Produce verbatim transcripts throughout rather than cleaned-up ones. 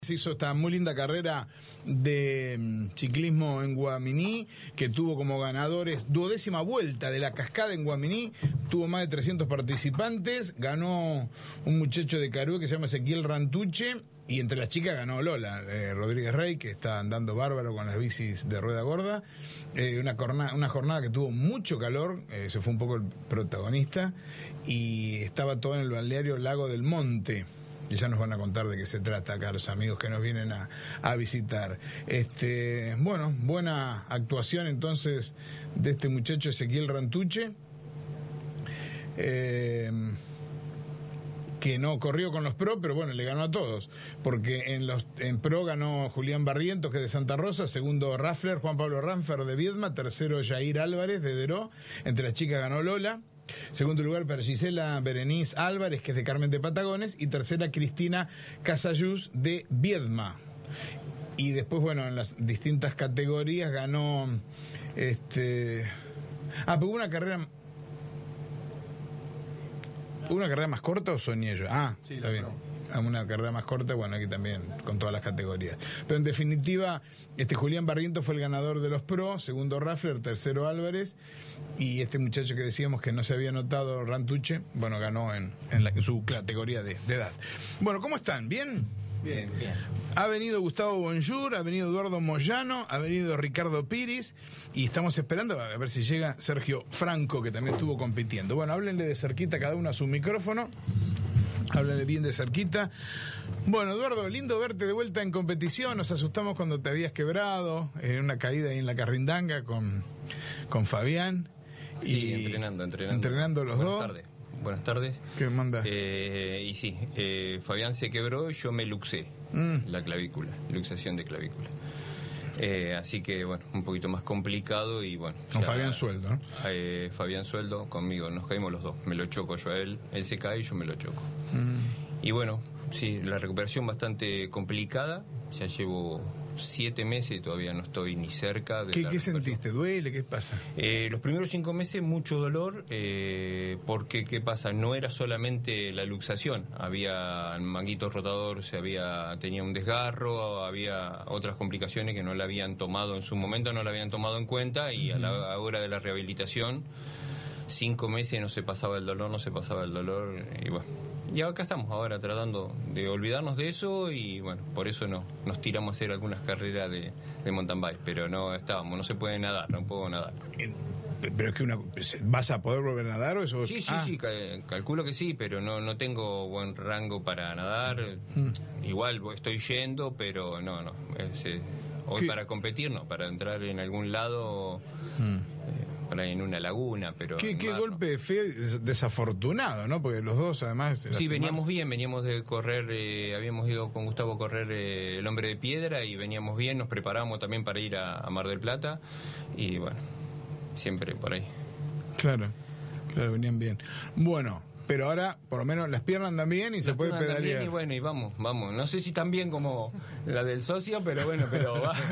Se hizo esta muy linda carrera de ciclismo en Guaminí, que tuvo como ganadores duodécima vuelta de la cascada en Guaminí, tuvo más de trescientos participantes, ganó un muchacho de Carué que se llama Ezequiel Rantuche, y entre las chicas ganó Lola eh, Rodríguez Rey, que está andando bárbaro con las bicis de rueda gorda, eh, una, jornada, una jornada que tuvo mucho calor, eh, se fue un poco el protagonista, y estaba todo en el balneario Lago del Monte. Y ya nos van a contar de qué se trata acá los amigos que nos vienen a, a visitar. Este, bueno, buena actuación entonces de este muchacho Ezequiel Rantuche, eh, que no corrió con los pro, pero bueno, le ganó a todos, porque en los en pro ganó Julián Barrientos, que es de Santa Rosa, segundo Raffler, Juan Pablo Ramfer de Viedma, tercero Jair Álvarez de Deró, entre las chicas ganó Lola. Segundo lugar para Gisela Berenice Álvarez, que es de Carmen de Patagones, y tercera Cristina Casayús de Viedma. Y después, bueno, en las distintas categorías ganó este ah, pero una carrera una carrera más corta o soñé yo. Ah, sí, está bien. Una carrera más corta, bueno, aquí también con todas las categorías. Pero en definitiva, este Julián Barrientos fue el ganador de los pro, segundo Raffler, tercero Álvarez, y este muchacho que decíamos que no se había notado, Rantuche, bueno, ganó en, en, la, en su categoría de, de edad. Bueno, ¿cómo están? ¿Bien? Bien, bien. Ha venido Gustavo Bonjour, ha venido Eduardo Moyano, ha venido Ricardo Piris, y estamos esperando a ver si llega Sergio Franco, que también estuvo compitiendo. Bueno, háblenle de cerquita cada uno a su micrófono. Háblale bien de cerquita. Bueno, Eduardo, lindo verte de vuelta en competición. Nos asustamos cuando te habías quebrado en una caída ahí en la Carrindanga con, con Fabián. Sí, y entrenando, entrenando. Entrenando los Buenas dos. Tardes. Buenas tardes. ¿Qué manda? Eh, y sí, eh, Fabián se quebró y yo me luxé mm. la clavícula, luxación de clavícula. Eh, así que, bueno, un poquito más complicado y bueno. Con ya, Fabián Sueldo, ¿no? Eh, Fabián Sueldo conmigo, nos caímos los dos. Me lo choco yo a él, él se cae y yo me lo choco. Mm. Y bueno, sí, la recuperación bastante complicada. Ya llevo siete meses y todavía no estoy ni cerca de ¿Qué, ¿qué sentiste? ¿Duele? ¿Qué pasa? Eh, los primeros cinco meses mucho dolor, eh, porque ¿qué pasa? No era solamente la luxación, había el manguito rotador, se había tenía un desgarro, había otras complicaciones que no la habían tomado en su momento, no la habían tomado en cuenta, y a la hora de la rehabilitación, cinco meses no se pasaba el dolor, no se pasaba el dolor, y bueno. Y acá estamos ahora tratando de olvidarnos de eso, y bueno, por eso no nos tiramos a hacer algunas carreras de, de mountain bike, pero no estábamos, no se puede nadar, no puedo nadar. Pero es que una, ¿vas a poder volver a nadar o eso? Sí, sí, ah. sí, calculo que sí, pero no no tengo buen rango para nadar. Hmm. Igual estoy yendo, pero no, no. Es, eh, hoy ¿Qué? Para competir, no, para entrar en algún lado... Hmm. Eh, en una laguna, pero... Qué, qué mar, golpe no. feo, desafortunado, ¿no? Porque los dos, además... Sí, veníamos bien, veníamos de correr, eh, habíamos ido con Gustavo a correr eh, el Hombre de Piedra, y veníamos bien, nos preparamos también para ir a, a Mar del Plata, y bueno, siempre por ahí. Claro, claro, venían bien. Bueno, pero ahora, por lo menos, las piernas andan bien y las se puede pedalear. Bien y bueno, y vamos, vamos. No sé si tan bien como la del socio, pero bueno, pero va...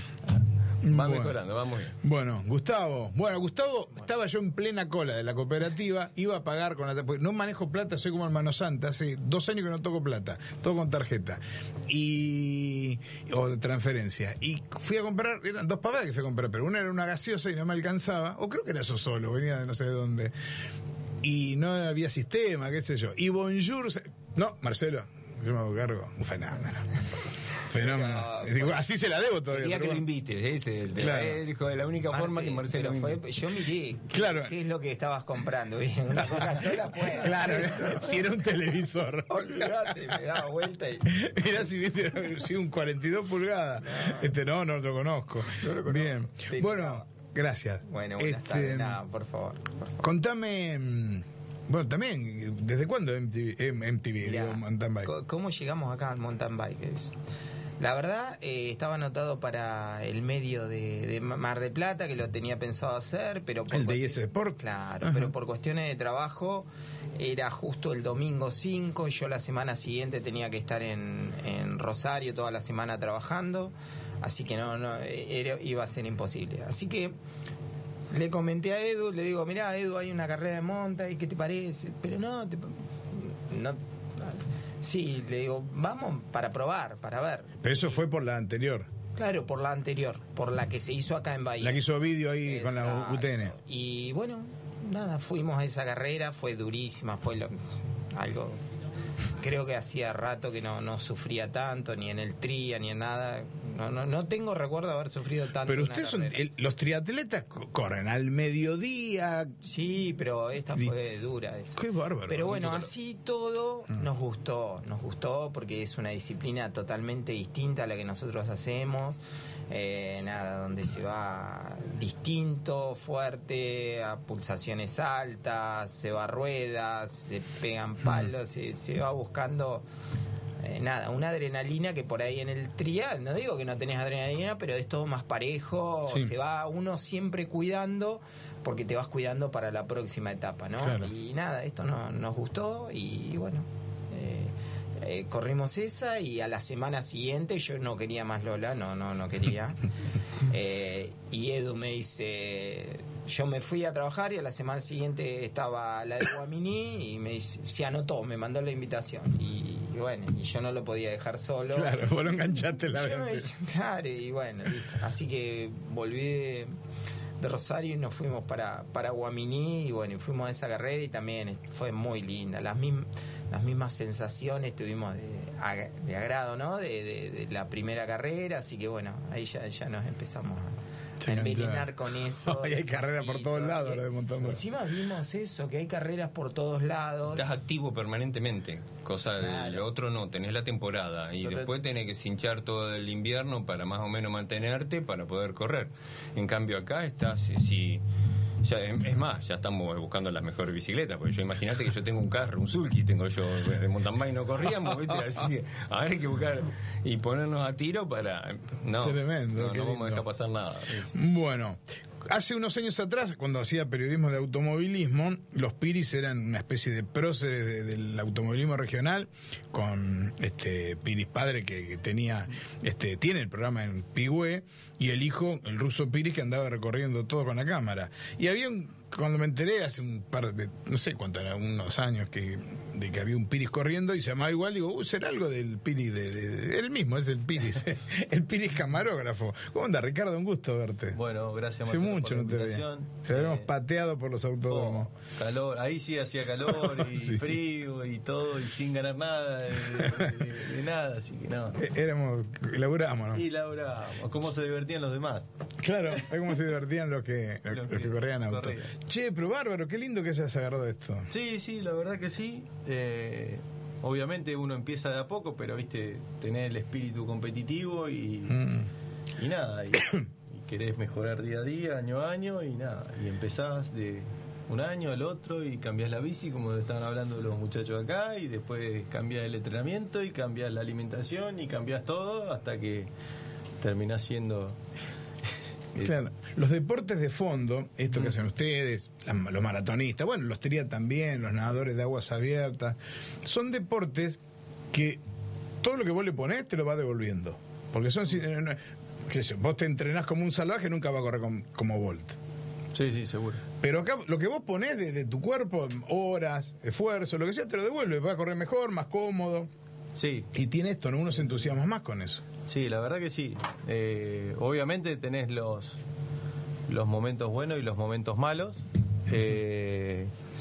Va bueno, mejorando, va muy bien. Bueno, Gustavo, bueno, Gustavo, bueno. Estaba yo en plena cola de la cooperativa, iba a pagar con la... Porque no manejo plata, soy como hermano Santa, hace dos años que no toco plata, todo con tarjeta. Y... o de transferencia. Y fui a comprar, eran dos pavadas que fui a comprar, pero una era una gaseosa y no me alcanzaba, o creo que era eso solo, venía de no sé de dónde. Y no había sistema, qué sé yo. Y Bonjour... No, Marcelo, yo me hago cargo, un fenómeno. Fenómeno. No, digo, así se la debo todavía. Quería que bueno. Lo invites, ese el claro. eh, dijo, de la única Marce, forma que Marcelo fue, yo miré qué, claro. qué es lo que estabas comprando, una cosa sola pues. Claro, si era un televisor. Olvídate, me daba vuelta y... Mira si viste si un cuarenta y dos pulgadas. No. Este no, no lo conozco. No lo conozco. Bien. Te bueno, no. Gracias. Bueno, buenas este, tardes, nada, por favor, por favor. Contame. Bueno, también, ¿desde cuándo M T V, M T V Mirá, mountain bike? ¿Cómo llegamos acá al mountain bike? Es... La verdad, eh, estaba anotado para el medio de, de Mar del Plata, que lo tenía pensado hacer, pero... Por ¿El de I S Sport? Claro, Ajá. Pero por cuestiones de trabajo era justo el domingo cinco, y yo la semana siguiente tenía que estar en, en Rosario toda la semana trabajando, así que no, no era, iba a ser imposible. Así que le comenté a Edu, le digo, mirá, Edu, hay una carrera de monta, ¿y qué te parece? Pero no, te, no Sí, le digo, vamos para probar, para ver. Pero eso fue por la anterior. Claro, por la anterior, por la que se hizo acá en Bahía. La que hizo vídeo ahí. Exacto. Con la U T N. Y bueno, nada, fuimos a esa carrera, fue durísima, fue lo, algo... Creo que hacía rato que no, no sufría tanto, ni en el tria, ni en nada. No, no, no tengo recuerdo de haber sufrido tanto. Pero ustedes son, el, los triatletas corren al mediodía. Sí, pero esta fue dura. Esa. Qué bárbaro. Pero bueno, así todo mm. nos gustó, nos gustó porque es una disciplina totalmente distinta a la que nosotros hacemos. Eh, nada, donde se va distinto, fuerte, a pulsaciones altas, se va a ruedas, se pegan palos, se, se va buscando eh, nada, una adrenalina que por ahí en el trial, no digo que no tenés adrenalina, pero es todo más parejo, sí. Se va uno siempre cuidando porque te vas cuidando para la próxima etapa, ¿no? Claro. Y nada, esto no, nos gustó y, y bueno... Eh, corrimos esa y a la semana siguiente yo no quería más Lola, no, no, no quería. Eh, y Edu me dice, yo me fui a trabajar y a la semana siguiente estaba la de Guaminí y me dice, se anotó, me mandó la invitación. Y, y bueno, y yo no lo podía dejar solo. Claro, vos lo enganchaste la vez. Claro, y bueno, listo. Así que volví de, de Rosario y nos fuimos para, para Guaminí y bueno, y fuimos a esa carrera y también fue muy linda. Las mismas... las mismas sensaciones tuvimos de, de agrado, ¿no? De, de, de la primera carrera, así que bueno, ahí ya, ya nos empezamos a, a envenenar con eso. Hoy hay carreras por todos lados, lo de montón. Encima vimos eso, que hay carreras por todos lados. Estás activo permanentemente, cosa claro. Lo otro no, tenés la temporada y Sobre... después tenés que cinchar todo el invierno para más o menos mantenerte para poder correr. En cambio acá estás, si... Ya, es más, ya estamos buscando las mejores bicicletas, porque yo imagínate que yo tengo un carro, un Sulky, tengo yo de mountain bike, no corríamos, ¿viste? Así que a ver, hay que buscar y ponernos a tiro para... No, Tremendo, no, no vamos a dejar pasar nada. Bueno, hace unos años atrás, cuando hacía periodismo de automovilismo, los Piris eran una especie de próceres de, del automovilismo regional, con este Piris padre que, que tenía, este, tiene el programa en Pigüé, y el hijo, el ruso Piris, que andaba recorriendo todo con la cámara. Y había un, cuando me enteré hace un par de, no sé cuánto era, unos años, que de que había un Piris corriendo y se llamaba igual, digo, uh, será algo del Piris, de, de, de él mismo, es el Piris, el Piris camarógrafo. ¿Cómo anda, Ricardo? Un gusto verte. Bueno, gracias, Marcelo, hace mucho por la no te veía. Se habíamos eh, pateado por los autódromos. Oh, calor, ahí sí hacía calor y sí. Frío y todo, y sin ganar nada, de, de, de, de nada, así que no. Éramos, laburábamos, ¿no? Y laburábamos, ¿cómo se divertían los demás? Claro, es como se divertían los que, los, los que, que corrían auto. Corría. Che, pero bárbaro, qué lindo que hayas agarrado esto. Sí, sí, la verdad que sí. Eh, obviamente uno empieza de a poco, pero viste, tener el espíritu competitivo y, mm. y nada, y, y querés mejorar día a día, año a año, y nada, y empezás de un año al otro y cambiás la bici, como estaban hablando los muchachos acá, y después cambiás el entrenamiento y cambiás la alimentación y cambiás todo hasta que terminás siendo... Claro, los deportes de fondo, esto que hacen ustedes, los maratonistas, bueno, los triat también, los nadadores de aguas abiertas, son deportes que todo lo que vos le ponés te lo va devolviendo. Porque son, qué sé, vos te entrenás como un salvaje, nunca va a correr como, como Bolt. Sí, sí, seguro. Pero acá lo que vos ponés de, de tu cuerpo, horas, esfuerzo, lo que sea, te lo devuelve, va a correr mejor, más cómodo. Sí. Y tiene esto, ¿no? Uno se entusiasma más con eso. Sí, la verdad que sí. Eh, obviamente tenés los, los momentos buenos y los momentos malos. Eh,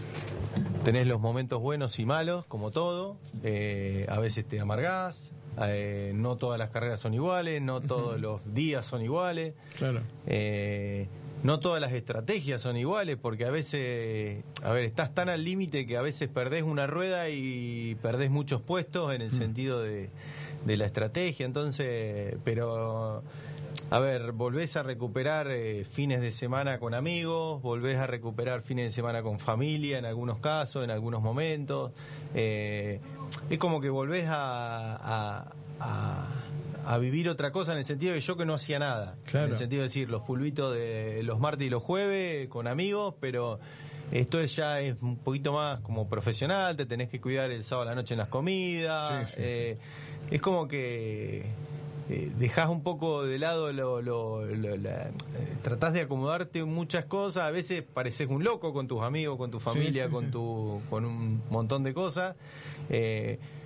tenés los momentos buenos y malos, como todo. Eh, a veces te amargás. Eh, no todas las carreras son iguales, no todos los días son iguales. Claro. Eh, no todas las estrategias son iguales, porque a veces, a ver, estás tan al límite que a veces perdés una rueda y perdés muchos puestos en el mm. sentido de, de la estrategia. Entonces, pero, a ver, volvés a recuperar eh, fines de semana con amigos, volvés a recuperar fines de semana con familia en algunos casos, en algunos momentos. Eh, es como que volvés a... a, a a vivir otra cosa, en el sentido de yo que no hacía nada. Claro. En el sentido de decir, los fulbitos de los martes y los jueves con amigos, pero esto es ya es un poquito más como profesional, te tenés que cuidar el sábado a la noche en las comidas. Sí, sí, eh, sí. Es como que eh, dejás un poco de lado, lo, lo, lo, la, eh, tratás de acomodarte muchas cosas, a veces pareces un loco con tus amigos, con tu familia, sí, sí, con, sí. Tu, con un montón de cosas. Eh,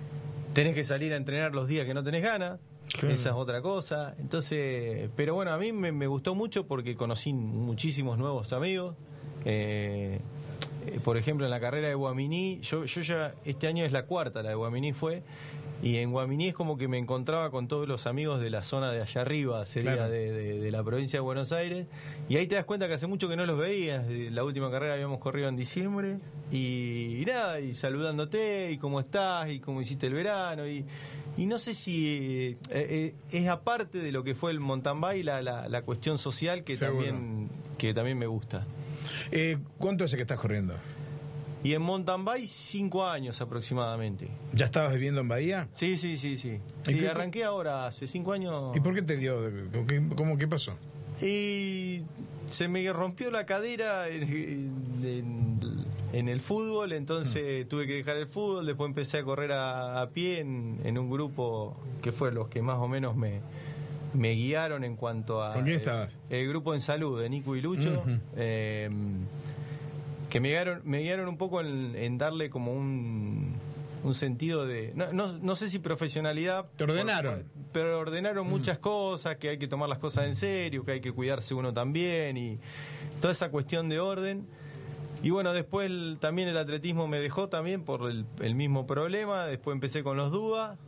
tenés que salir a entrenar los días que no tenés ganas. Claro. Esa es otra cosa. Entonces, pero bueno, a mí me, me gustó mucho porque conocí muchísimos nuevos amigos. Eh, eh, por ejemplo, en la carrera de Guaminí, yo, yo ya, este año es la cuarta, la de Guaminí fue, y en Guaminí es como que me encontraba con todos los amigos de la zona de allá arriba, sería claro. de, de, de la provincia de Buenos Aires, y ahí te das cuenta que hace mucho que no los veías. La última carrera habíamos corrido en diciembre, y, y nada, y saludándote, y cómo estás, y cómo hiciste el verano, y Y no sé si eh, eh, es aparte de lo que fue el mountain bike la, la, la cuestión social que también que también me gusta. Eh, ¿Cuánto hace que estás corriendo? Y en mountain bike cinco años aproximadamente. ¿Ya estabas viviendo en Bahía? Sí, sí, sí, sí. Sí, qué, arranqué ahora hace cinco años. ¿Y por qué te dio? ¿Qué, cómo, qué pasó? Y se me rompió la cadera en, en, en el fútbol, entonces mm. tuve que dejar el fútbol, después empecé a correr a, a pie en, en un grupo que fue los que más o menos me, me guiaron en cuanto a... ¿Con quién estabas? El, el grupo En Salud, de Nico y Lucho, uh-huh. eh, que me guiaron, me guiaron un poco en, en darle como un... un sentido de, no, no, no sé si profesionalidad, te ordenaron, por, pero ordenaron mm. muchas cosas, que hay que tomar las cosas en serio, que hay que cuidarse uno también, y toda esa cuestión de orden. Y bueno, después el, también el atletismo me dejó también por el, el mismo problema. Después empecé con los D U A,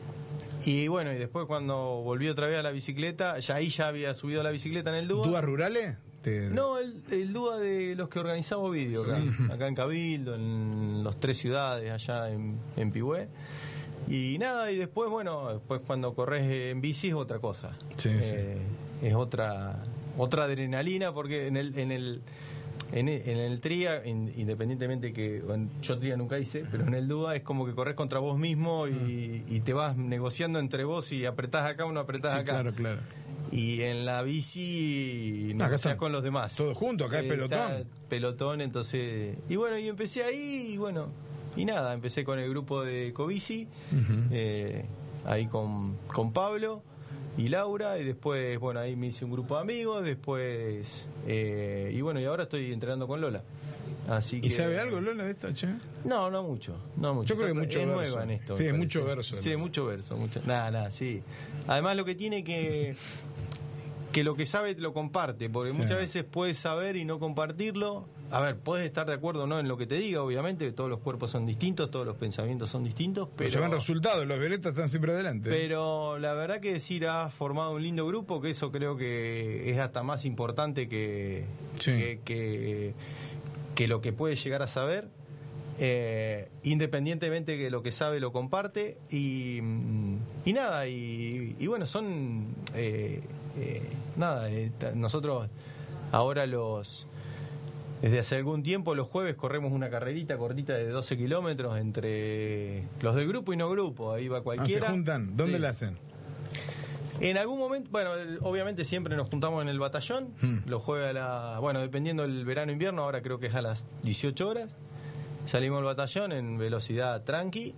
y bueno, y después cuando volví otra vez a la bicicleta, ya ahí ya había subido a la bicicleta en el D U A. ¿D U A rurales? Te... No, el, el D U A de los que organizamos vídeo acá, uh-huh. acá en Cabildo, en las tres ciudades, allá en, en Pigüé. Y nada, y después, bueno, después cuando corres en bici es otra cosa. Sí, eh, sí. Es otra otra adrenalina, porque en el en el en el, en el tria, in, independientemente que yo tria nunca hice, pero en el D U A es como que corres contra vos mismo y, uh-huh. y te vas negociando entre vos, y apretás acá, uno apretás sí, acá. Claro, claro. Y en la bici no, acá estás con los demás. Todos juntos, acá es pelotón. Pelotón, entonces. Y bueno, y empecé ahí, y bueno, y nada, empecé con el grupo de Covici, uh-huh. eh, ahí con, con Pablo y Laura, y después, bueno, ahí me hice un grupo de amigos, después, eh, y bueno, y ahora estoy entrenando con Lola. Así que, ¿y sabe algo Lola de esto, che? No, no mucho, no mucho. Yo creo que mucho es verso. Nueva en esto. Sí, es mucho verso. Sí, ¿no? mucho verso, mucho. Nada, nada, sí. Además lo que tiene que que lo que sabe lo comparte, porque sí. muchas veces puedes saber y no compartirlo. A ver, puedes estar de acuerdo o no en lo que te diga, obviamente, todos los cuerpos son distintos, todos los pensamientos son distintos, pero... Se van resultados, los violetas están siempre adelante. Pero la verdad que decir, has formado un lindo grupo, que eso creo que es hasta más importante que, sí. que, que, que lo que puede llegar a saber. Eh, independientemente que lo que sabe lo comparte, y, y nada, y, y bueno, son... Eh, eh, nada, eh, nosotros ahora los... Desde hace algún tiempo los jueves corremos una carrerita cortita de doce kilómetros entre los del grupo y no grupo, ahí va cualquiera. Ah, ¿se juntan? ¿Dónde sí. la hacen? En algún momento, bueno, obviamente siempre nos juntamos en el batallón, hmm. los jueves a la... Bueno, dependiendo del verano-invierno, ahora creo que es a las dieciocho horas. Salimos del batallón en velocidad tranqui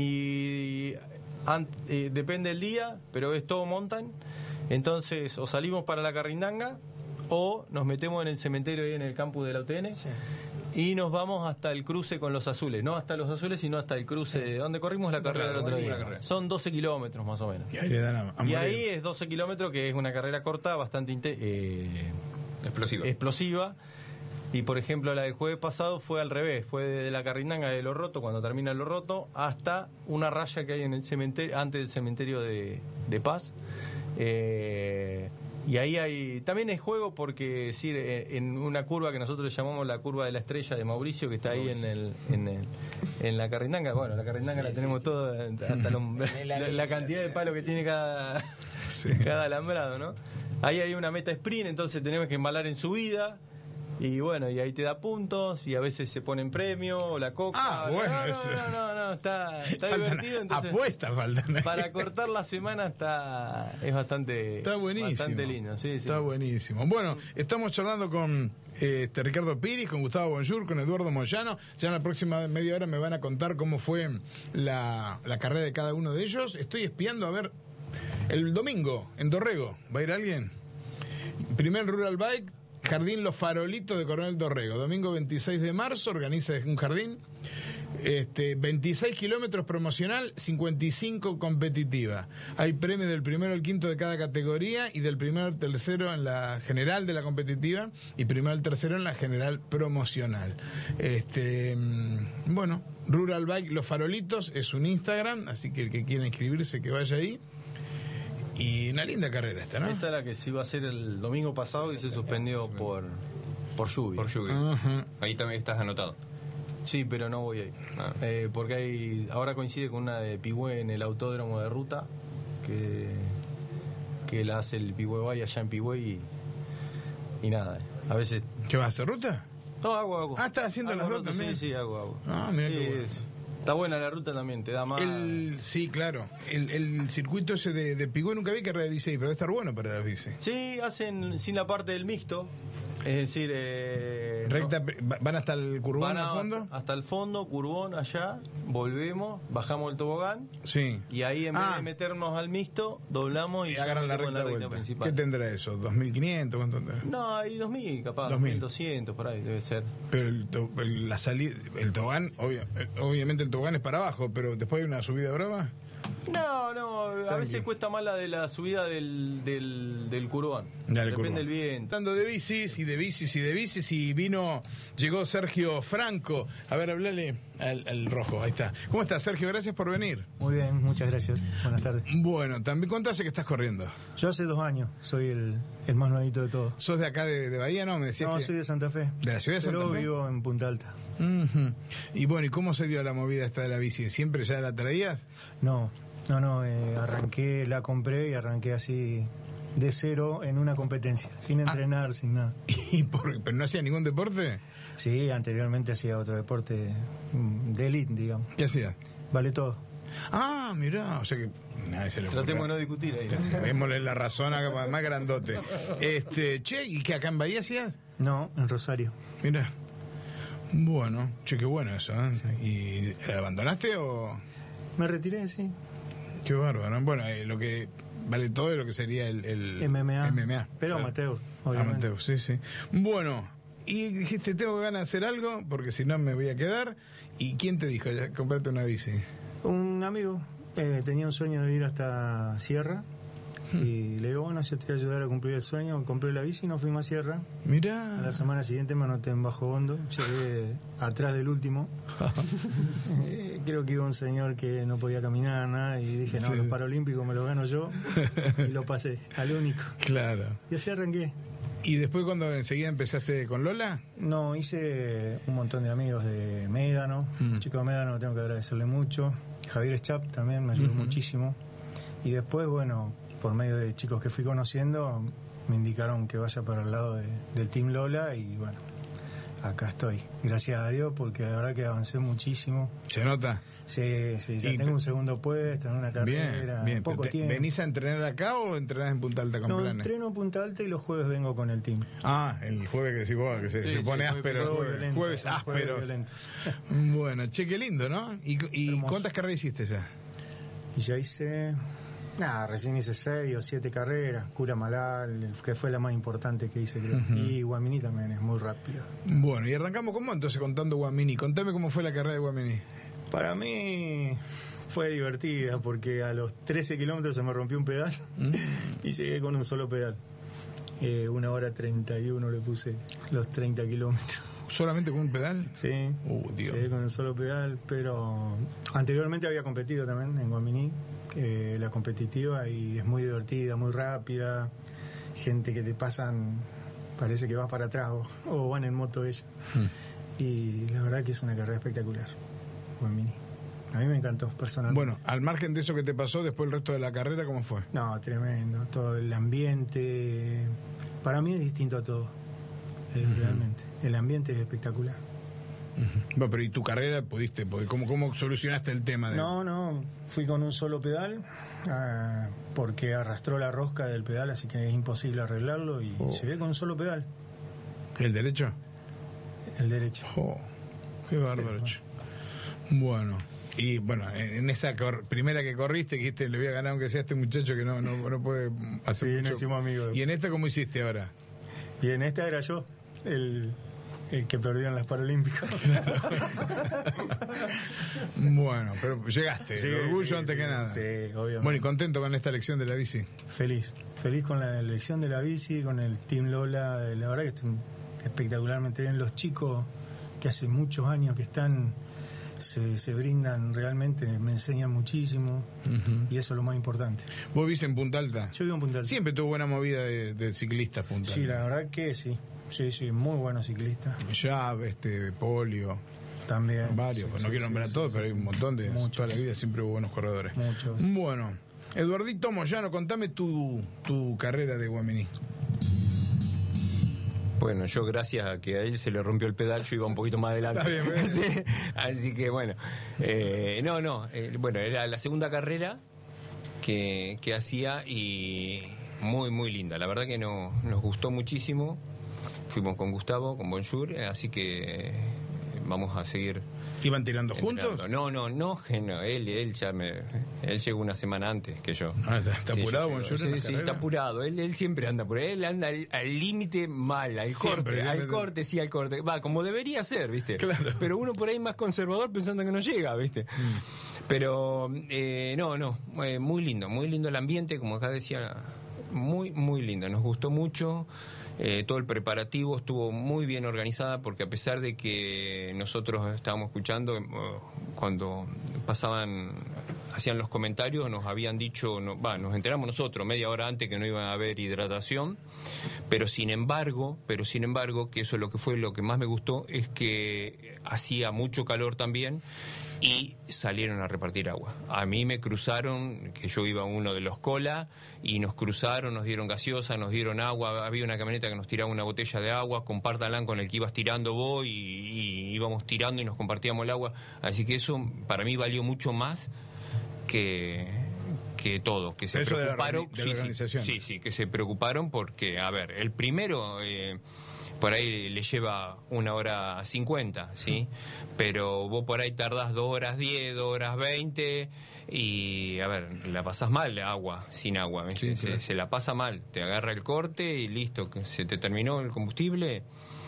y ant, eh, depende del día, pero es todo mountain. Entonces o salimos para la Carrindanga o nos metemos en el cementerio ahí en el campus de la U T N, sí. y nos vamos hasta el cruce con los azules, no hasta los azules sino hasta el cruce de donde corrimos la carrera del otro día. Son doce kilómetros más o menos. Y ahí, le dan a, a y ahí es doce kilómetros, que es una carrera corta, bastante inte- eh, explosiva. explosiva. Y por ejemplo la del jueves pasado fue al revés, fue desde la Carrindanga de Lo Roto, cuando termina Lo Roto, hasta una raya que hay en el cementerio, antes del cementerio de, de Paz. Eh, y ahí hay también es juego, porque decir, en una curva que nosotros llamamos la curva de la estrella de Mauricio, que está ahí en el en, el, en la Carrindanga. Bueno, la Carrindanga sí, la tenemos sí, toda, sí. hasta lo, la, la cantidad de palos que tiene cada, sí. cada alambrado, ¿no? Ahí hay una meta sprint, entonces tenemos que embalar en subida. Y bueno, y ahí te da puntos, y a veces se ponen premio, la coca. Ah, bueno, no, no, eso. no, no, no, está, está faltan divertido. Entonces, apuestas faltan. Para cortar la semana está es bastante, está buenísimo. Bastante lindo. Sí, sí. Está buenísimo. Bueno, estamos charlando con este, Ricardo Piris, con Gustavo Bonjour, con Eduardo Moyano. Ya en la próxima media hora me van a contar cómo fue la, la carrera de cada uno de ellos. Estoy espiando a ver el domingo en Dorrego. ¿Va a ir alguien? Primer Rural Bike, Jardín Los Farolitos de Coronel Dorrego. Domingo veintiséis de marzo organiza un jardín. Este, veintiséis kilómetros promocional, cincuenta y cinco competitiva. Hay premios del primero al quinto de cada categoría y del primero al tercero en la general de la competitiva y primero al tercero en la general promocional. Este, bueno, Rural Bike Los Farolitos es un Instagram, así que el que quiera inscribirse que vaya ahí. Y una linda carrera esta, ¿no? Esa es la que se iba a hacer el domingo pasado y se suspendió por, por lluvia. Por lluvia. Uh-huh. Ahí también estás anotado. Sí, pero no voy a ir. Ah. Eh, porque hay ahora coincide con una de Pigüé en el autódromo de ruta, que, que la hace el Pigüé Bay allá en Pigüé y, y nada. A veces... ¿Qué vas a hacer ruta? No, hago, hago. Ah, ¿estás haciendo Hago las dos ruta, también? Sí, sí, hago, hago. Ah, mira Sí, qué bueno. es- está buena la ruta también, te da más... El, sí, claro. El, el circuito ese de, de Pigüé nunca vi carrera de bici, pero debe estar bueno para las bici. Sí, hacen sin la parte del mixto, es decir... Eh, Recta, no- va- ¿Van hasta el Curbón van al a- fondo? hasta el fondo, Curbón, allá, volvemos, bajamos el tobogán Sí. y ahí en Ah. vez de meternos al mixto, doblamos y Y ya agarran la metemos recta, en vuelta. principal. ¿Qué tendrá eso? ¿dos mil quinientos? ¿Cuánto tendrá? No, hay dos mil capaz, dos mil. dos mil doscientos por ahí debe ser. Pero el, to- el- la salida, el tobogán, obvia- eh, obviamente el tobogán es para abajo, pero después hay una subida brava. No, no, a Tranqui. veces cuesta más la de la subida del, del, del Curbón. Ya, el Depende Curbón. del viento. Hablando de bicis y de bicis y de bicis, y vino, llegó Sergio Franco. A ver, hablale al, al rojo, ahí está. ¿Cómo estás, Sergio? Gracias por venir. Muy bien, muchas gracias. Buenas tardes. Bueno, también, ¿cuánto hace que estás corriendo? Yo hace dos años soy el, el más nuevito de todos. ¿Sos de acá de, de Bahía? No, me decías No, que... soy de Santa Fe. ¿De la ciudad de Santa pero Fe? vivo en Punta Alta. Ujú. Y bueno, ¿y cómo se dio la movida esta de la bici? ¿Siempre ya la traías? No, no, no, eh, arranqué, la compré y arranqué así de cero en una competencia, sin entrenar, sin nada. ¿Y por- ¿Pero no hacía ningún deporte? Sí, anteriormente hacía otro deporte mm, de elite, digamos. ¿Qué hacías? Vale todo. Ah, mirá, o sea que... Nadie se le ocurre. Tratemos de no discutir ahí. Démosle la razón acá, más grandote. Este, che, ¿y qué acá en Bahía hacías? No, en Rosario. Mira. Bueno, che, qué bueno eso, ¿eh? ¿Y la abandonaste o...? Me retiré, sí. Qué bárbaro. Bueno, eh, lo que vale todo es lo que sería el... el M M A. M M A. Pero Claro. amateur, obviamente. Amateur, sí, sí. Bueno, y dijiste, tengo ganas de hacer algo, porque si no me voy a quedar. ¿Y quién te dijo, ya, comprarte una bici? Un amigo eh, tenía un sueño de ir hasta Sierra y le digo, bueno, yo te voy a ayudar a cumplir el sueño. Compré la bici y nos fuimos a Sierra. A Mirá. la semana siguiente me anoté en Bajo Hondo, llegué atrás del último. Eh, creo que iba un señor que no podía caminar, nada, y dije, no, Sí. los Paralímpicos me los gano yo, y lo pasé, al único. Claro. Y así arranqué. ¿Y después cuando enseguida empezaste con Lola? No, hice un montón de amigos de Médano, Mm. chico de Médano, tengo que agradecerle mucho. Javier Schap también me ayudó Ujú. muchísimo. Y después, bueno, por medio de chicos que fui conociendo, me indicaron que vaya para el lado de- del Team Lola y bueno, acá estoy. Gracias a Dios, porque la verdad que avancé muchísimo. ¿Se nota? Sí, sí, ya Y- tengo un segundo puesto en una carrera, Bien, bien. poco Te- tiempo. ¿Venís a entrenar acá o entrenás en Punta Alta con No, planes? entreno en Punta Alta y los jueves vengo con el team. Ah, el jueves que decís vos, que se, Sí, se pone sí, áspero el Juegos jueves. violentos, Jueves son juegos ásperos. violentos. Bueno, che, qué lindo, ¿no? ¿Y, y Hermoso. cuántas carreras hiciste ya? Y ya hice, nada, recién hice seis o siete carreras. Cura Malal, que fue la más importante que hice, creo. Ujú. Y Guaminí también es muy rápido. Bueno, y arrancamos con vos entonces contando Guamini. Contame cómo fue la carrera de Guamini. Para mí fue divertida porque a los trece kilómetros se me rompió un pedal y llegué con un solo pedal. Eh, una hora treinta y uno le puse los treinta kilómetros. ¿Solamente con un pedal? Sí, Uh, Dios. llegué con un solo pedal, pero anteriormente había competido también en Guaminí, eh, la competitiva, y es muy divertida, muy rápida, gente que te pasan, parece que vas para atrás o, o van en moto ellos. Mm. Y la verdad que es una carrera espectacular, Guaminí. A mí me encantó personalmente. Bueno, al margen de eso que te pasó, después el resto de la carrera, ¿cómo fue? No, tremendo, todo el ambiente, para mí es distinto a todo, eh, realmente. El ambiente es espectacular. Bueno, pero ¿y tu carrera pudiste? ¿Cómo, cómo solucionaste el tema? De... No, no, fui con un solo pedal ah, porque arrastró la rosca del pedal, así que es imposible arreglarlo y Oh. llegué con un solo pedal, ¿El derecho? el derecho. Oh, qué bárbaro. che. Bueno, y bueno, en en esa cor- primera que corriste, dijiste, le voy a ganar aunque sea este muchacho que no, no, no puede hacer Sí, mucho. nos hicimos amigos. ¿Y en esta cómo hiciste ahora? Y en esta era yo, el, el que perdió en las Paralímpicas. Bueno, pero llegaste, Sí, el orgullo sí, antes sí, que nada. sí, obviamente. Bueno, y contento con esta elección de la bici. Feliz, feliz con la elección de la bici, con el Team Lola. La verdad que estoy espectacularmente bien. Los chicos que hace muchos años que están, se, se brindan realmente, me enseñan muchísimo. Uh-huh. Y eso es lo más importante. ¿Vos vivís en Punta Alta? Yo vivo en Punta Alta. Siempre tuvo buena movida de, de ciclistas Punta Alta. Sí, la verdad que sí. Sí, sí, muy buenos ciclistas. Ya, este, Polio. También. Varios, sí, pues no sí, quiero nombrar sí, todos, sí, pero hay un montón de... Muchos. Toda la vida siempre hubo buenos corredores. Muchos. Bueno, Eduardito Moyano, contame tu, tu carrera de Guaminí. Bueno, yo gracias a que a él se le rompió el pedal, yo iba un poquito más adelante. Está bien, bien. Sí, así que bueno, eh, no, no, eh, bueno, era la segunda carrera que, que hacía y muy, muy linda. La verdad que no, nos gustó muchísimo. Fuimos con Gustavo, con Bonjour, así que vamos a seguir. ¿Iban tirando entrenando. juntos? No, no, no, no, él, él ya me, él llegó una semana antes que yo. Ah, ¿está, está Sí, apurado yo llego. Bonjour en la Sí, sí, carrera? está apurado. Él, él siempre anda por ahí. Él anda al al límite mal, al Siempre, corte, al siempre. corte, sí, al corte. Va, como debería ser, ¿viste? Claro. Pero uno por ahí más conservador pensando que no llega, ¿viste? Mm. Pero, eh, no, no, eh, muy lindo, muy lindo el ambiente, como acá decía, muy, muy lindo. Nos gustó mucho. Eh, todo el preparativo estuvo muy bien organizada porque a pesar de que nosotros estábamos escuchando eh, cuando pasaban, hacían los comentarios, nos habían dicho, no, bah, nos enteramos nosotros media hora antes que no iba a haber hidratación, pero sin embargo, pero sin embargo, que eso es lo que fue lo que más me gustó, es que hacía mucho calor también y salieron a repartir agua. A mí me cruzaron, que yo iba a uno de los cola, y nos cruzaron, nos dieron gaseosa, nos dieron agua, había una camioneta que nos tiraba una botella de agua, compártanla con el que ibas tirando vos, y, y íbamos tirando y nos compartíamos el agua, así que eso para mí valió mucho más que... que todo, que se Eso preocuparon, de la, de la sí, organización. sí, sí, sí, que se preocuparon porque, a ver, el primero eh, por ahí le lleva una hora cincuenta, ¿sí? Pero vos por ahí tardás dos horas diez, dos horas veinte y, a ver, la pasás mal agua, sin agua, ¿viste? Sí, se, claro. se la pasa mal, te agarra el corte y listo, que se te terminó el combustible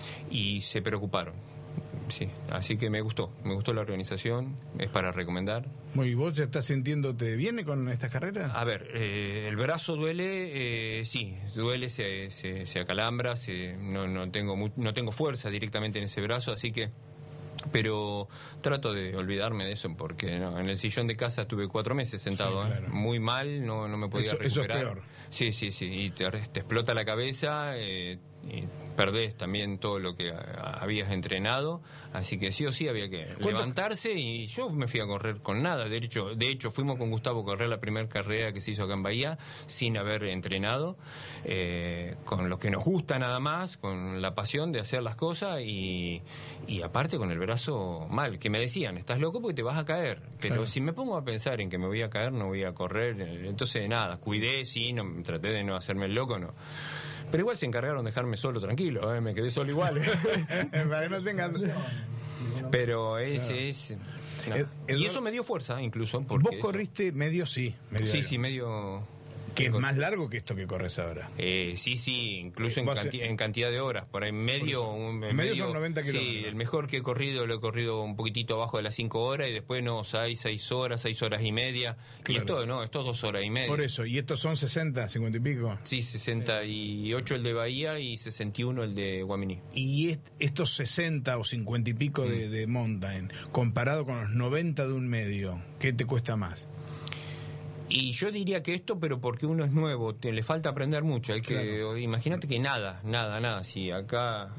y se preocuparon. Sí, así que me gustó, me gustó la organización, es para recomendar. ¿Y vos ya estás sintiéndote bien con estas carreras? A ver, eh, el brazo duele, eh, sí, duele, se, se, se acalambra, se, no, no, tengo mu- no tengo fuerza directamente en ese brazo, así que... Pero trato de olvidarme de eso porque no, en el sillón de casa estuve cuatro meses sentado, Sí, claro. ¿eh? Muy mal, no, no me podía Eso- eso es recuperar. peor. Sí, sí, sí, y te, te explota la cabeza eh, y perdés también todo lo que a- habías entrenado, así que sí o sí había que levantarse y yo me fui a correr con nada. De hecho, de hecho fuimos con Gustavo a correr la primera carrera que se hizo acá en Bahía sin haber entrenado, eh, con lo que nos gusta nada más, con la pasión de hacer las cosas y, y aparte con el brazo mal, que me decían, estás loco porque te vas a caer, pero Claro. si me pongo a pensar en que me voy a caer no voy a correr, entonces nada, cuidé, sí, no, traté de no hacerme el loco, no. Pero igual se encargaron de dejarme solo, tranquilo, ¿eh? Me quedé solo igual. Para que no tengan... Pero ese es... no. Ed- Y Eduardo- eso me dio fuerza, incluso. Porque Vos eso- corriste medio sí. Medio Sí, Iron. sí, medio... Que es más largo que esto que corres ahora. Eh, sí, sí, incluso en, Vos- canti- en cantidad de horas, por ahí medio... Un, en Medio son noventa Sí, kilómetros. el mejor que he corrido lo he corrido un poquitito abajo de las cinco horas y después no, seis, seis horas, seis horas y media. Y Claro. esto no, esto es dos horas y media. Por eso, y estos son sesenta, cincuenta y pico. Sí, sesenta y ocho el de Bahía y sesenta y uno el de Guaminí. Y est- estos sesenta o cincuenta y pico de, de mountain, comparado con los noventa de un medio, ¿qué te cuesta más? Y yo diría que esto, pero porque uno es nuevo, te, le falta aprender mucho. Hay que, Claro. imagínate que nada, nada, nada. Si acá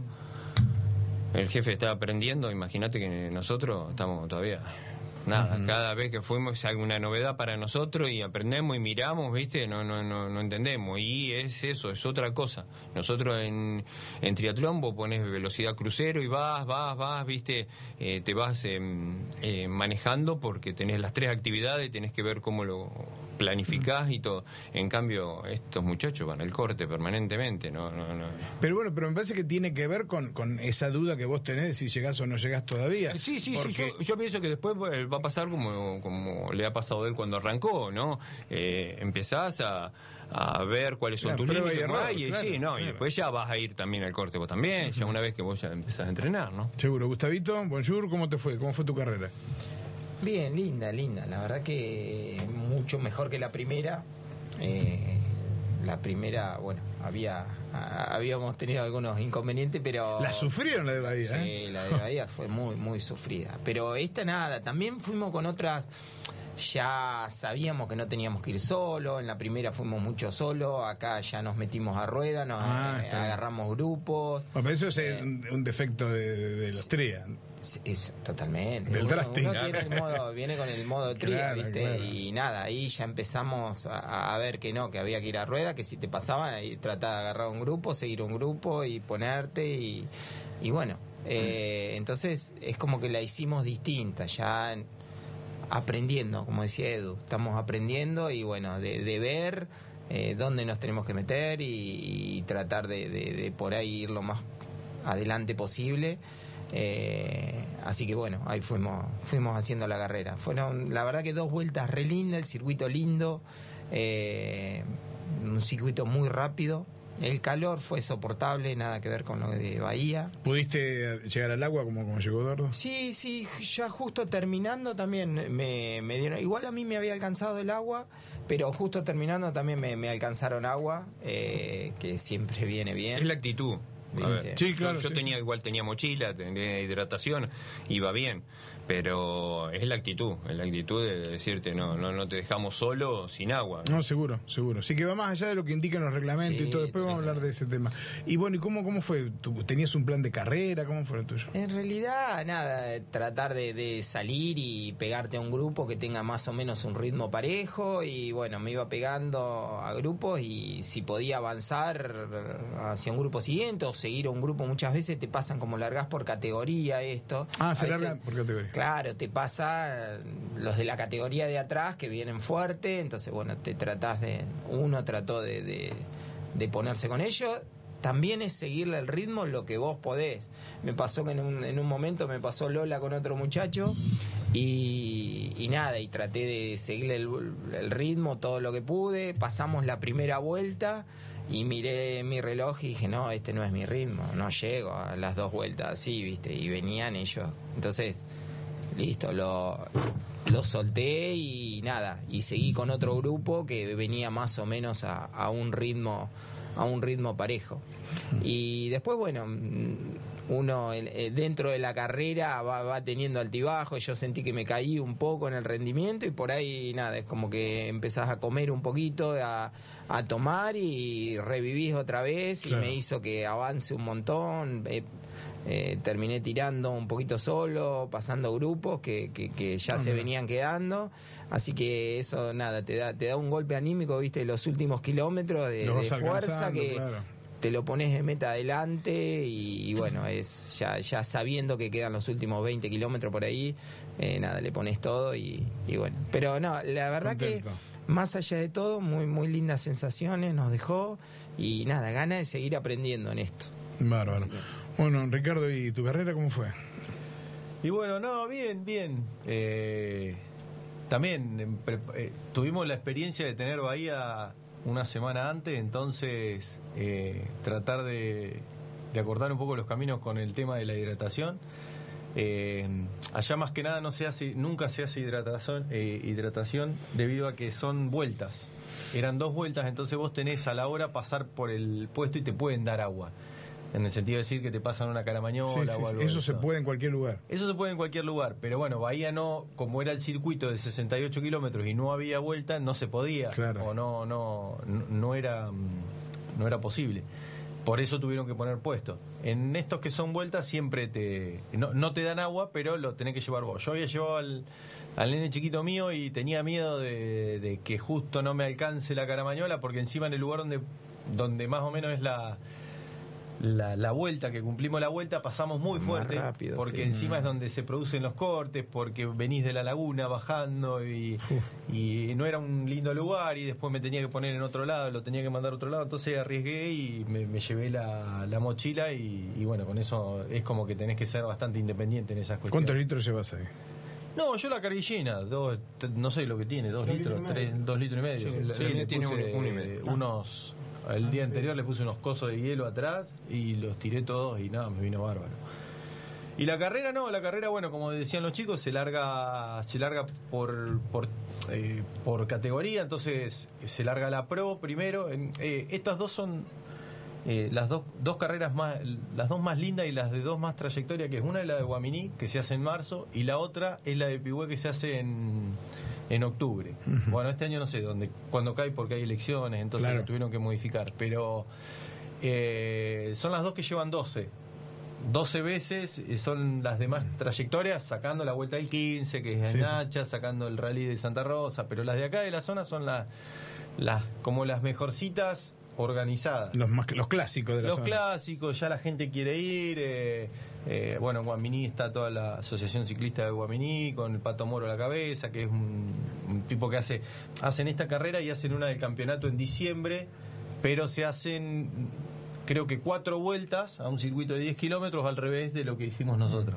el jefe está aprendiendo, imagínate que nosotros estamos todavía nada. Ujú. Cada vez que fuimos hay alguna novedad para nosotros y aprendemos y miramos, ¿viste? No, no, no, no entendemos. Y es eso, es otra cosa. Nosotros en, en triatlón vos pones velocidad crucero y vas, vas, vas, ¿viste? Eh, te vas eh, eh, manejando porque tenés las tres actividades, tenés que ver cómo lo planificás y todo. En cambio, estos muchachos van al corte permanentemente, no, no, no. Pero bueno, pero me parece que tiene que ver con, con esa duda que vos tenés de si llegás o no llegás todavía. Sí, sí, Porque... sí. Yo, yo pienso que después va a pasar como, como le ha pasado a él cuando arrancó, ¿no? Eh, empezás a, a ver cuáles son Claro, tus prueba y límites, error, y, claro, sí, no, claro. y después ya vas a ir también al corte vos también, uh-huh. ya una vez que vos ya empezás a entrenar, ¿no? Seguro. Gustavito, bonjour, ¿cómo te fue? ¿Cómo fue tu carrera? Bien, linda, linda. La verdad que mucho mejor que la primera. Eh, la primera, bueno, había a, habíamos tenido algunos inconvenientes, pero... La sufrieron la de Bahía, Sí, ¿eh? la de Bahía fue muy, muy sufrida. Pero esta nada, también fuimos con otras... Ya sabíamos que no teníamos que ir solo, en la primera fuimos mucho solo, acá ya nos metimos a rueda, nos Ah, eh, está bien. agarramos grupos. Bueno, pero eso es Eh, un, un defecto de, de, de los trías. Sí, es- totalmente. Del Uno, drafting. uno tiene el modo, viene con el modo tría, Claro, ¿viste? claro. Y nada, ahí ya empezamos a, a ver que no, que había que ir a rueda, que si te pasaban, ahí trataba de agarrar un grupo, seguir un grupo y ponerte y, y bueno, eh, entonces es como que la hicimos distinta, ya en- aprendiendo, como decía Edu, estamos aprendiendo y bueno, de, de ver eh, dónde nos tenemos que meter y, y tratar de, de, de por ahí ir lo más adelante posible. Eh, así que bueno, ahí fuimos fuimos haciendo la carrera. Fueron, la verdad que dos vueltas re lindas, el circuito lindo, eh, un circuito muy rápido. El calor fue soportable, nada que ver con lo de Bahía. ¿Pudiste llegar al agua como, como llegó Dordo? Sí, sí, ya justo terminando también me, me dieron... Igual a mí me había alcanzado el agua, pero justo terminando también me, me alcanzaron agua, eh, que siempre viene bien. Es la actitud. A ver, ¿Viste? Sí, claro, Yo, yo sí, tenía sí. igual tenía mochila, tenía hidratación, iba bien, pero es la actitud, es la actitud de decirte no, no, no te dejamos solo sin agua. No, seguro, seguro. Sí que va más allá de lo que indican los reglamentos Sí, y todo. Después vamos a hablar de ese tema. Y bueno, ¿y cómo, cómo fue? ¿Tú ¿Tenías un plan de carrera? ¿Cómo fue lo tuyo? En realidad, nada, tratar de, de salir y pegarte a un grupo que tenga más o menos un ritmo parejo y bueno, me iba pegando a grupos y si podía avanzar hacia un grupo siguiente o seguir a un grupo, muchas veces te pasan como largás por categoría esto. Ah, se A veces- larga por categoría. Claro, te pasa los de la categoría de atrás que vienen fuerte, entonces bueno, te tratás de... Uno trató de, de, de ponerse con ellos. También es seguirle el ritmo lo que vos podés. Me pasó que en un, en un momento me pasó Lola con otro muchacho y, y nada, y traté de seguirle el, el ritmo todo lo que pude. Pasamos la primera vuelta y miré mi reloj y dije, no, este no es mi ritmo, no llego a las dos vueltas así, ¿viste? Y venían ellos. Entonces, listo, lo, lo solté y nada, y seguí con otro grupo que venía más o menos a, a un ritmo a un ritmo parejo. Y después, bueno, uno eh, dentro de la carrera va, va teniendo altibajos. Yo sentí que me caí un poco en el rendimiento y por ahí nada, es como que empezás a comer un poquito, a, a tomar y revivís otra vez. Claro. Y me hizo que avance un montón. eh, Eh, terminé tirando un poquito solo, pasando grupos que, que, que ya Ah, se mira. venían quedando, así que eso nada, te da, te da un golpe anímico, viste, los últimos kilómetros de, Lo vas de fuerza alcanzando, que claro. te lo pones de meta adelante y, y bueno, es ya, ya sabiendo que quedan los últimos veinte kilómetros por ahí, eh, nada, le pones todo y, y bueno, pero no, la verdad Contento. que más allá de todo, muy, muy lindas sensaciones nos dejó y nada, ganas de seguir aprendiendo en esto. Bárbaro. Así que- Bueno, Ricardo, ¿y tu carrera cómo fue? Y bueno, no, bien, bien. Eh, también em, pre- eh, tuvimos la experiencia de tener Bahía una semana antes, entonces eh, tratar de, de acortar un poco los caminos con el tema de la hidratación. Eh, allá más que nada no se hace, nunca se hace hidratación, eh, hidratación debido a que son vueltas. Eran dos vueltas, entonces vos tenés a la hora pasar por el puesto y te pueden dar agua. En el sentido de decir que te pasan una caramañola Sí, sí, o sí. algo de Eso se puede en cualquier lugar. Eso se puede en cualquier lugar, pero bueno, Bahía no, como era el circuito de sesenta y ocho kilómetros y no había vuelta, no se podía, Claro. o no, no, no, no era, mm, no era posible. Por eso tuvieron que poner puesto. En estos que son vueltas siempre te, no, no te dan agua, pero lo tenés que llevar vos. Yo había llevado al, al nene chiquito mío y tenía miedo de, de que justo no me alcance la caramañola, porque encima en el lugar donde, donde más o menos es la la, la vuelta, que cumplimos la vuelta, pasamos muy Más fuerte, rápido, porque sí. encima es donde se producen los cortes, porque venís de la laguna bajando y, y no era un lindo lugar y después me tenía que poner en otro lado, lo tenía que mandar a otro lado, entonces arriesgué y me, me llevé la, la mochila y, y bueno, con eso es como que tenés que ser bastante independiente en esas cuestiones. ¿Cuántos litros llevas ahí? No, yo la cargué llena, dos, t- no sé lo que tiene, dos Dos litros, litros y tres, medio. dos litros y medio. Sí, la- Sí, la mía le tiene puse, uno- uno y medio. eh, unos, el día anterior le puse unos cosos de hielo atrás y los tiré todos y nada, me vino bárbaro. Y la carrera no, la carrera, bueno, como decían los chicos, se larga se larga por por, eh, por categoría, entonces se larga la Pro primero. En- eh, estas dos son eh, las dos, dos carreras más, las dos más lindas y las de dos más trayectoria, que es una es la de Guaminí, que se hace en marzo, y la otra es la de Pigüé, que se hace en, en octubre. Uh-huh. Bueno, este año no sé dónde, cuándo cae, porque hay elecciones, entonces Claro. lo tuvieron que modificar, pero eh, son las dos que llevan doce. doce veces, eh, son las demás trayectorias, sacando la Vuelta del quince, que es en Sí, sí. Nacha, sacando el Rally de Santa Rosa, pero las de acá de la zona son las, las como las mejorcitas organizadas. Los, más, los clásicos de la Los zona. clásicos, ya la gente quiere ir. Eh, eh, bueno, en Guaminí está toda la Asociación Ciclista de Guaminí, con el Pato Moro a la cabeza, que es un, un tipo que hace hacen esta carrera y hacen una del campeonato en diciembre, pero se hacen, creo que cuatro vueltas a un circuito de diez kilómetros al revés de lo que hicimos nosotros.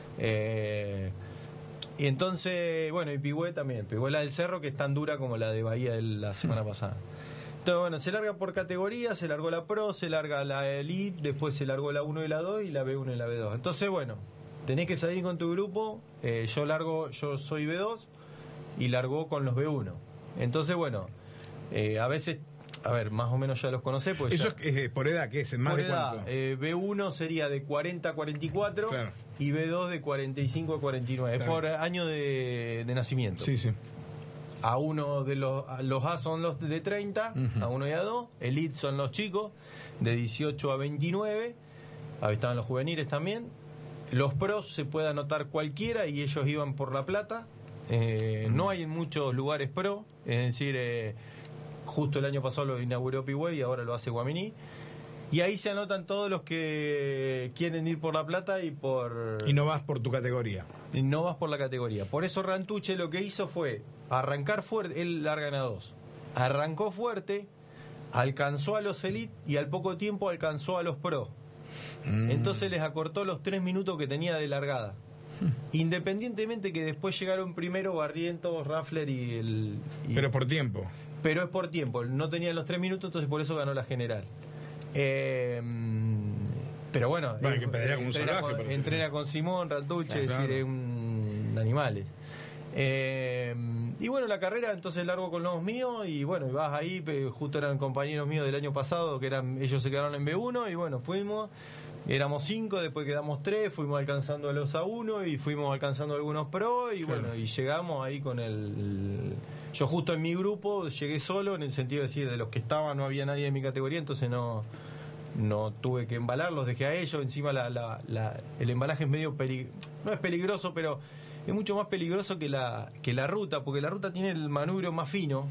Eh, y entonces, bueno, y Pigüé también. Pigüé la del Cerro, que es tan dura como la de Bahía de la semana pasada. Entonces, bueno, se larga por categoría, se largó la Pro, se larga la Elite, después se largó la uno y la dos y la B uno y la B dos. Entonces, bueno, tenés que salir con tu grupo. Eh, yo largo, yo soy B dos y largo con los B uno. Entonces, bueno, eh, a veces, a ver, más o menos ya los conocés. Pues Eso ya, es eh, por edad, ¿qué es? ¿En más por de edad, cuánto? eh, B uno sería de cuarenta a cuarenta y cuatro, Claro. y B dos de cuarenta y cinco a cuarenta y nueve. Es Está por bien. año de, de nacimiento. Sí, sí. A uno de los, a los A son los de treinta, Ujú. a uno y a dos. Elite son los chicos, de dieciocho a veintinueve. Ahí estaban los juveniles también. Los pros se puede anotar cualquiera y ellos iban por La Plata. Eh, no hay en muchos lugares pro, es decir, eh, justo el año pasado lo inauguró Pigüé y ahora lo hace Guaminí. Y ahí se anotan todos los que quieren ir por La Plata y por... Y no vas por tu categoría. Y no vas por la categoría. Por eso Rantuche lo que hizo fue arrancar fuerte. Él larga en A dos. Arrancó fuerte, alcanzó a los Elite y al poco tiempo alcanzó a los Pro. Mm. Entonces les acortó los tres minutos que tenía de largada. Independientemente que después llegaron primero Barrientos, Raffler y el... y- Pero por tiempo. pero es por tiempo. No tenían los tres minutos, entonces por eso ganó la general. Eh, pero bueno, Bueno, hay eh, que pedalear como un entrena, salvaje, con, pero- entrena con Simón, Rantuche, Ah, es claro. decir, es un animales. Eh, y bueno, la carrera entonces largo con los míos y bueno, vas ahí, pe- justo eran compañeros míos del año pasado, que eran ellos se quedaron en B uno y bueno, fuimos, éramos cinco, después quedamos tres, fuimos alcanzando a los A uno y fuimos alcanzando algunos pro y Claro. bueno, y llegamos ahí con el... Yo justo en mi grupo llegué solo, en el sentido de decir, de los que estaban no había nadie de mi categoría, entonces no... No tuve que embalar, los dejé a ellos. Encima la, la, la, el embalaje es medio peli- no es peligroso, pero es mucho más peligroso que la, que la ruta, porque la ruta tiene el manubrio más fino,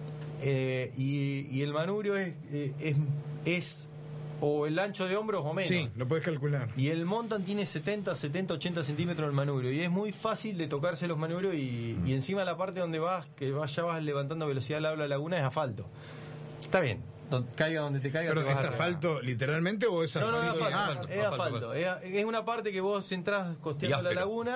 eh, y, y el manubrio es, eh, es, es o el ancho de hombros o menos. Sí, lo puedes calcular. Y el mountain tiene setenta, setenta, ochenta centímetros el manubrio. Y es muy fácil de tocarse los manubrios. Y, y encima la parte donde vas, que vas, ya vas levantando velocidad al la laguna, es asfalto. Está bien, don- caiga donde te caiga. Pero te si vas es a- asfalto literalmente o es no, no, es asfalto. asfalto, Ah, asfalto, es asfalto. Es, es una parte que vos entrás costeando Y la áspero. laguna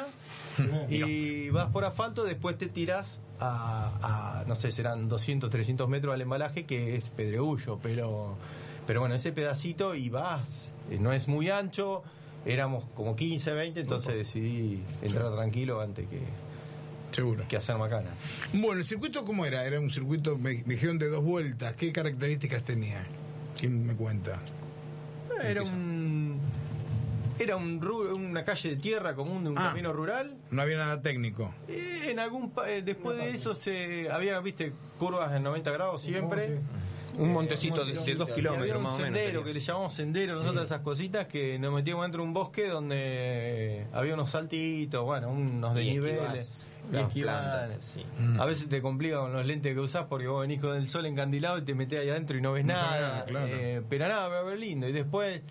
y vas por asfalto, después te tirás a, a, no sé, serán doscientos, trescientos metros al embalaje, que es pedregullo, pero, pero bueno, ese pedacito y vas, eh, no es muy ancho, éramos como quince, veinte, entonces decidí entrar tranquilo antes que, seguro. que hacer macana. Bueno, ¿el circuito cómo era? Era un circuito, me me dijeron, de dos vueltas. ¿Qué características tenía? ¿Quién me cuenta? Era un... Era un, ru- una calle de tierra común de un Ah. camino rural. No había nada técnico. Eh, en algún pa- eh, después de eso se había, viste, curvas en noventa grados siempre. Un montecito de, montecito. de dos Y Y kilómetros había un más o menos. sendero sería. que le llamamos sendero, nosotros esas cositas que nos metíamos dentro de un bosque donde había unos saltitos, bueno, unos Y desniveles. esquivás Y las esquivás. plantas, sí. A veces te complica con los lentes que usás porque vos venís con el sol encandilado y te metés ahí adentro y no ves No ves nada. nada, claro. Eh, pero nada, pero lindo. Y después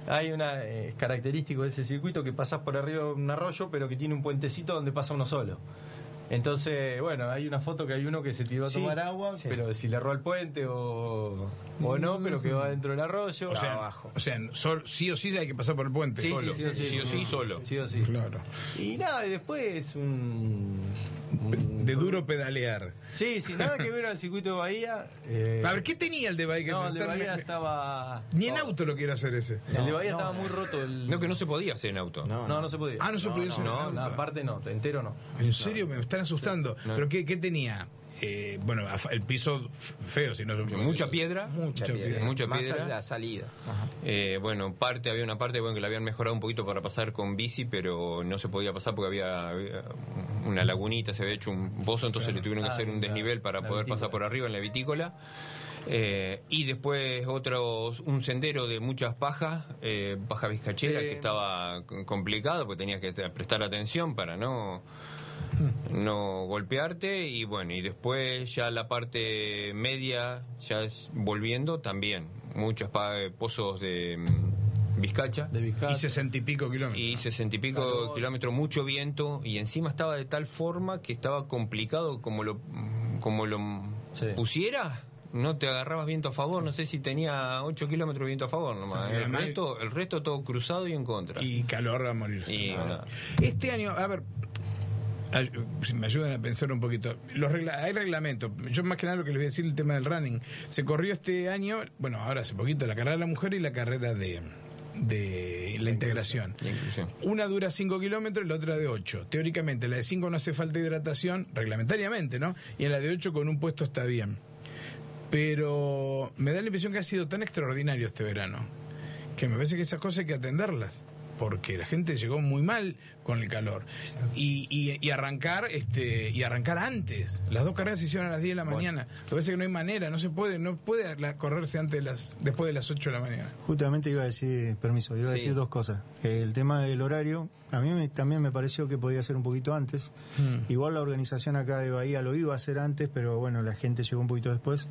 hay una eh, característico de ese circuito que pasás por arriba de un arroyo, pero que tiene un puentecito donde pasa uno solo. Entonces, bueno, hay una foto que hay uno que se tiró a Sí, tomar agua, sí. pero si le erró al puente o, o no, pero quedó adentro del arroyo. O sea, abajo. o sea sol- sí o sí hay que pasar por el puente. Sí, solo. sí, sí, sí, Sí o sí, solo. Sí o sí. Claro. Y nada, y después un, un- De duro pedalear. Sí, sin nada que ver al circuito de Bahía. eh, A ver, ¿qué tenía el de Bahía? no, el de Estar- Bahía estaba... Ni en auto lo quiero hacer ese. El de No, Bahía no, estaba no. muy roto. El... No, que no se podía hacer en auto. No, No, no se podía. Ah, no se podía hacer en No, auto. no, aparte no, entero no. ¿En serio? Me están asustando. No. ¿Pero qué, qué tenía? Eh, bueno, af- el piso f- feo, si no... Mucha piedra. Mucha Mucha piedra. piedra. Mucha Más piedra. a la salida. Ajá. Eh, bueno, parte había una parte bueno que la habían mejorado un poquito para pasar con bici, pero no se podía pasar porque había, había una lagunita, se había hecho un pozo, entonces le tuvieron que Ah, hacer un la- desnivel para la poder vitícola. pasar por arriba en la vitícola. Eh, y después otros un sendero de muchas pajas, eh, paja vizcachera, Sí. que estaba c- complicado porque tenías que te- prestar atención para no no golpearte. Y bueno, y después ya la parte media, ya es- volviendo también muchos pa- pozos de mm, vizcacha De Vizcaya. Y sesenta y pico kilómetros. y sesenta y pico Calor. kilómetros, mucho viento, y encima estaba de tal forma que estaba complicado como lo como lo Sí. pusiera, no te agarrabas viento a favor. No sé si tenía ocho kilómetros de viento a favor nomás. Y El además- resto, el resto todo cruzado y en contra. Y calor a morirse. Y Ah. nada. Este año, a ver, ay- si me ayudan a pensar un poquito. Los regla- hay reglamentos. Yo más que nada lo que les voy a decir el tema del running. Se corrió este año, bueno, ahora hace poquito, la carrera de la mujer y la carrera de, de la integración. La inclusión. Una dura cinco kilómetros y la otra de ocho. Teóricamente, la de cinco no hace falta hidratación, reglamentariamente, ¿no? Y en la de ocho con un puesto está bien. Pero me da la impresión que ha sido tan extraordinario este verano que me parece que esas cosas hay que atenderlas. Porque la gente llegó muy mal con el calor. Y, y, y arrancar este y arrancar antes. Las dos carreras se hicieron a las diez de la mañana. Me parece que no hay manera, no se puede, no puede la- correrse antes de las, después de las ocho de la mañana. Justamente iba a decir, permiso, iba a Sí. decir dos cosas. El tema del horario, a mí me- también me pareció que podía ser un poquito antes. Mm. Igual la organización acá de Bahía lo iba a hacer antes, pero bueno, la gente llegó un poquito después.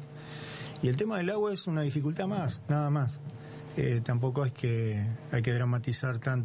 Y el tema del agua es una dificultad más, nada más. Eh, tampoco es que hay que dramatizar tanto.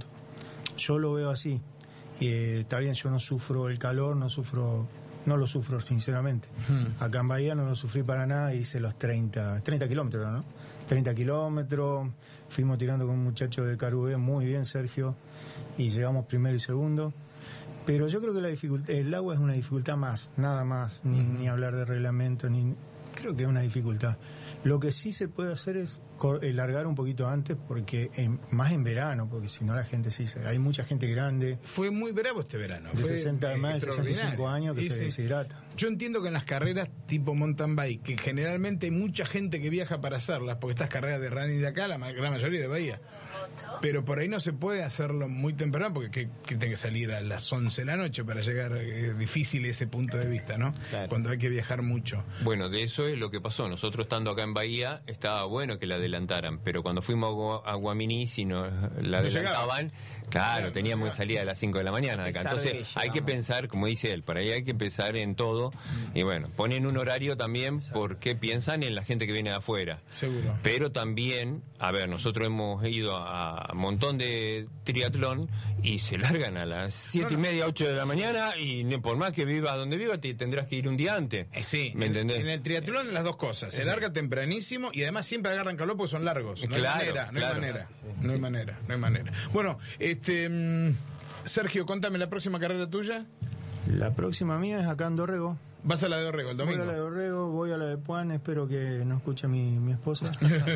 Yo lo veo así. Eh, está bien, yo no sufro el calor, no sufro, no lo sufro sinceramente. Mm. Acá en Bahía no lo sufrí para nada, hice los treinta, treinta kilómetros, ¿no? treinta kilómetros, fuimos tirando con un muchacho de Carubé, muy bien Sergio, y llegamos primero y segundo. Pero yo creo que la dificultad, el agua es una dificultad más, nada más, ni, ni hablar de reglamento, ni creo que es una dificultad. Lo que sí se puede hacer es cor- eh, largar un poquito antes, porque en- más en verano, porque si no la gente sí, se- hay mucha gente grande, Fue muy bravo este verano. de Fue, sesenta, eh, más de sesenta y cinco extraordinario. años que Sí, se sí. deshidrata. Yo entiendo que en las carreras tipo mountain bike, que generalmente hay mucha gente que viaja para hacerlas, porque estas carreras de running de acá, la ma- gran mayoría de Bahía. Pero por ahí no se puede hacerlo muy temprano, porque que, que tiene que salir a las once de la noche para llegar. Es difícil ese punto de vista, ¿no? Claro. Cuando hay que viajar mucho. Bueno, de eso es lo que pasó. Nosotros estando acá en Bahía, estaba bueno que la adelantaran, pero cuando fuimos a Gua- a Guaminí, si no la No llegaba. adelantaban, claro, Claro, teníamos no que salir a las cinco de la mañana de acá. pesar de Entonces que hay que llegamos. pensar, como dice él, por ahí hay que pensar en todo. Y bueno, ponen un horario también porque piensan en la gente que viene de afuera. Seguro. Pero también, a ver, nosotros hemos ido a un montón de triatlón y se largan a las siete y media, ocho de la mañana, y ni por más que vivas donde vivas, te tendrás que ir un día antes. Eh, sí, ¿Me en- entendés? En el triatlón las dos cosas. Se larga tempranísimo y además siempre agarran calor porque son largos. No Claro, hay manera, no claro. hay manera. No hay manera, no hay manera. Bueno, este mm, Sergio, contame la próxima carrera tuya. La próxima mía es acá en Dorrego. Vas a la de Orrego el Voy domingo. a la de Dorrego, voy a la de Puan, espero que no escuche mi, mi esposa,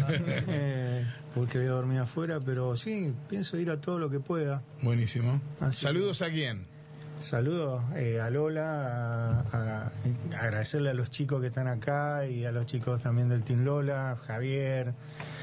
eh, porque voy a dormir afuera, pero sí, pienso ir a todo lo que pueda. Buenísimo. Así Saludos a quién. Saludos eh, a Lola, a, a- agradecerle a los chicos que están acá y a los chicos también del Team Lola, Javier,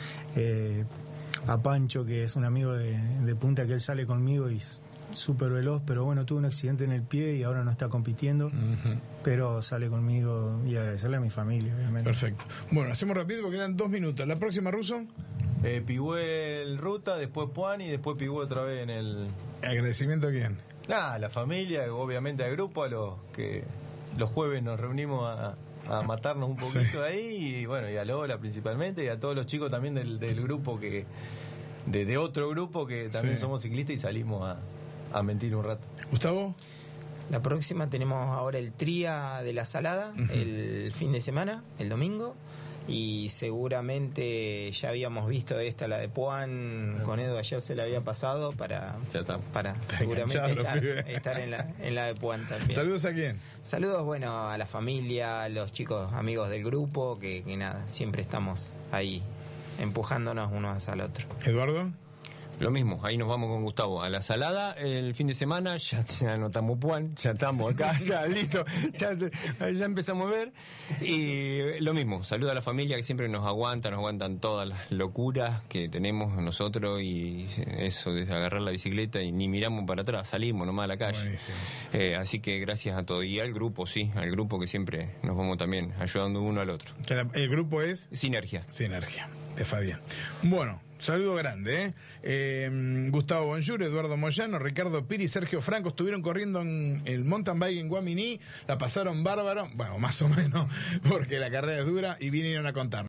eh, a Pancho, que es un amigo de, de Punta, que él sale conmigo y es súper veloz, pero bueno, tuvo un accidente en el pie y ahora no está compitiendo, pero sale conmigo, y agradecerle a mi familia, obviamente. Perfecto. Bueno, hacemos rápido porque quedan dos minutos. ¿La próxima, Ruso? Eh, Pigüé ruta, después Puan y después Pigüé otra vez en el... ¿Agradecimiento a quién? Nada, a la familia, obviamente al grupo, a los que los jueves nos reunimos a, a matarnos un poquito Sí. ahí, y bueno, y a Lola principalmente, y a todos los chicos también del, del grupo que de, de otro grupo que también Sí. somos ciclistas y salimos a, a mentir un rato. Gustavo. La próxima tenemos ahora el Tría de la Salada, Ujú. el fin de semana, el domingo. Y seguramente ya habíamos visto esta, la de Puan, con Edu ayer se la había pasado para, Ya está. para seguramente enganchados los estar, pibes. estar en, la, en la de Puan también. Saludos a quién. Saludos, bueno, a la familia, a los chicos amigos del grupo, que, que nada, siempre estamos ahí empujándonos unos al otro. Eduardo. Lo mismo, ahí nos vamos con Gustavo. A la Salada, el fin de semana, ya, ya anotamos Puan, ya estamos acá, ya listo, ya, ya empezamos a ver. Y lo mismo, saludo a la familia que siempre nos aguanta, nos aguantan todas las locuras que tenemos nosotros y eso, desde agarrar la bicicleta y ni miramos para atrás, salimos nomás a la calle. Buenísimo. Eh, así que gracias a todos. Y al grupo, sí, al grupo que siempre nos vamos también ayudando uno al otro. Que la- El grupo es Sinergia. Sinergia, de Fabián. Bueno, saludo grande, ¿eh? Eh, Gustavo Bonjour, Eduardo Moyano, Ricardo Piri, Sergio Franco estuvieron corriendo en el mountain bike en Guaminí, la pasaron bárbaro, bueno, más o menos, porque la carrera es dura y vinieron a contar.